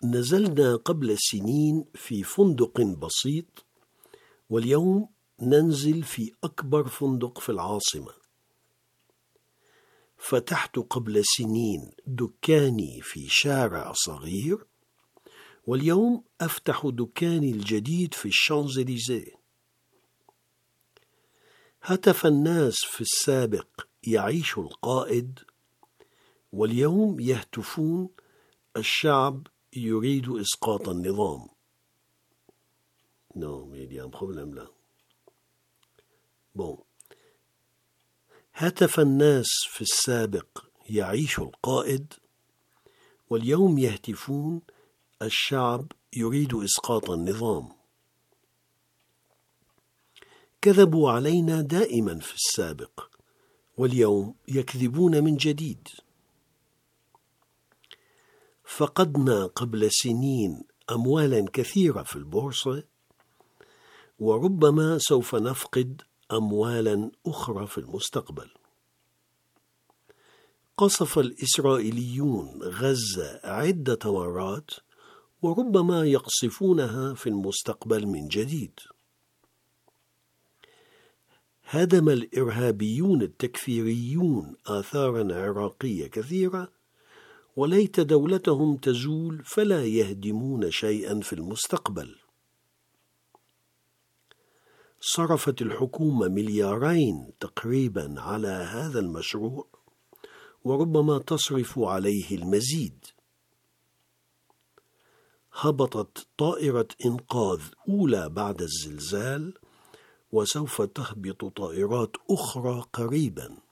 نزلنا قبل سنين في فندق بسيط، واليوم ننزل في أكبر فندق في العاصمة. فتحت قبل سنين دكاني في شارع صغير، واليوم أفتح دكاني الجديد في الشانزليزيه. هتف الناس في السابق يعيش القائد، واليوم يهتفون الشعب يريد إسقاط النظام. Non, mais il y a un problème là. Bon. هتف الناس في السابق يعيش القائد، واليوم يهتفون الشعب يريد إسقاط النظام. كذبوا علينا دائما في السابق، واليوم يكذبون من جديد. فقدنا قبل سنين أموالا كثيرة في البورصة، وربما سوف نفقد أموالا أخرى في المستقبل. قصف الإسرائيليون غزة عدة مرات، وربما يقصفونها في المستقبل من جديد. هدم الإرهابيون التكفيريون آثارا عراقية كثيرة، وليت دولتهم تزول فلا يهدمون شيئا في المستقبل. صرفت الحكومة مليارين تقريبا على هذا المشروع، وربما تصرف عليه المزيد. هبطت طائرة إنقاذ أولى بعد الزلزال، وسوف تهبط طائرات أخرى قريبا.